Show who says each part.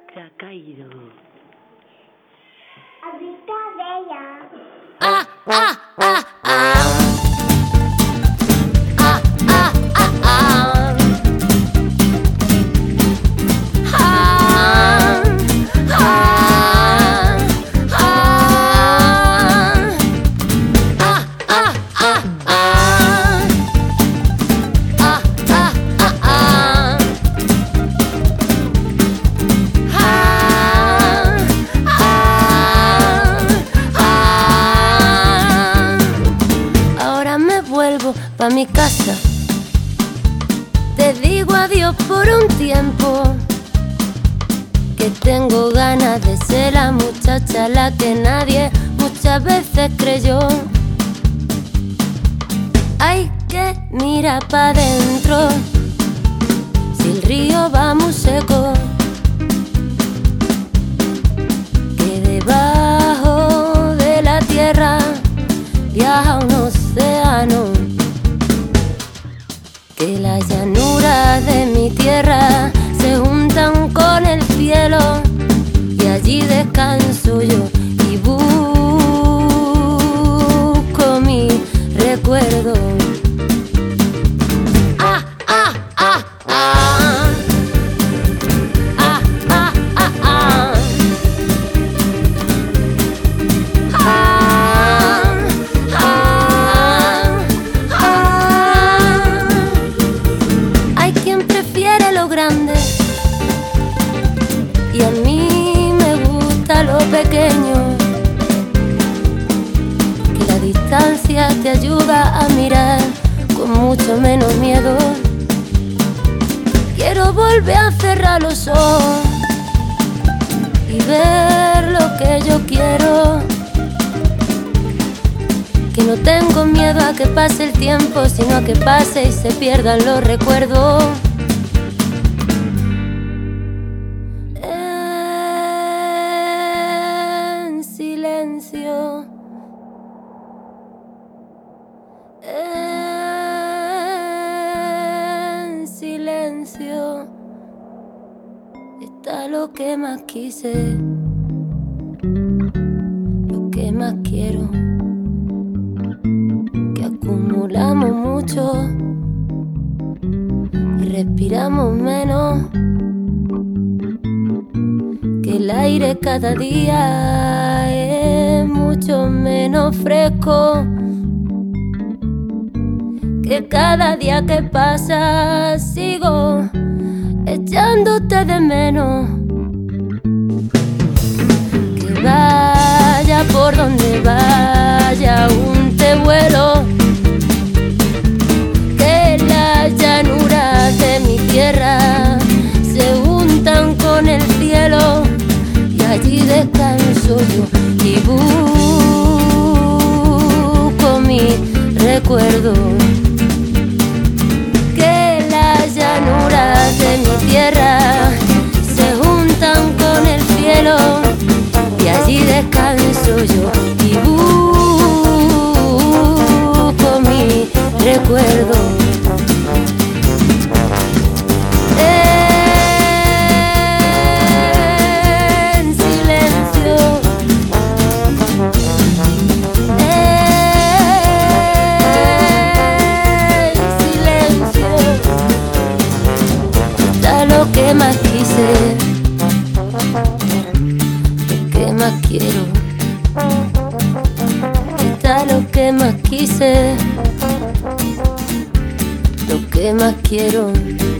Speaker 1: se ha caído.
Speaker 2: Ahorita bella.
Speaker 3: Ah, ah, ah, ah. Ah, ah, ah, ah. Ah, ah, ah. Ah, ah, ah, ah. Ah, ah, ah, ah. Ahora me vuelvo pa' mi casa. Te digo adiós por un tiempo, que tengo ganas de ser la muchacha a la que nadie muchas veces creyó. Hay que mirar pa' dentro, si el río va muy seco, que debajo de la tierra viaja un océano, que las llanuras de mi tierra se juntan con el cielo, y allí descanso yo y busco mi recuerdo. Ah, ah, ah, ah. Ah, ah, ah, ah. Ah, ah, ah. Hay quien prefiere lo grande y a mí me gusta lo pequeño, que la distancia te ayuda a mirar con mucho menos miedo. Quiero volver a cerrar los ojos y ver lo que yo quiero, que no tengo miedo a que pase el tiempo, sino a que pase y se pierdan los recuerdos. En silencio, en silencio, está lo que más quise, lo que más quiero, que acumulamos mucho y respiramos menos, que el aire cada día es mucho menos fresco, que cada día que pasa sigo echándote de menos, que vaya por donde vaya aún te vuelo, que las llanuras de mi tierra se juntan con el cielo, y allí descanso yo y busco mi recuerdo, que las llanuras de mi tierra se juntan con el cielo, y allí descanso yo y busco mi recuerdo. En silencio, en silencio, está lo que más quise, lo que más quiero, está lo que más quise, lo que más quiero.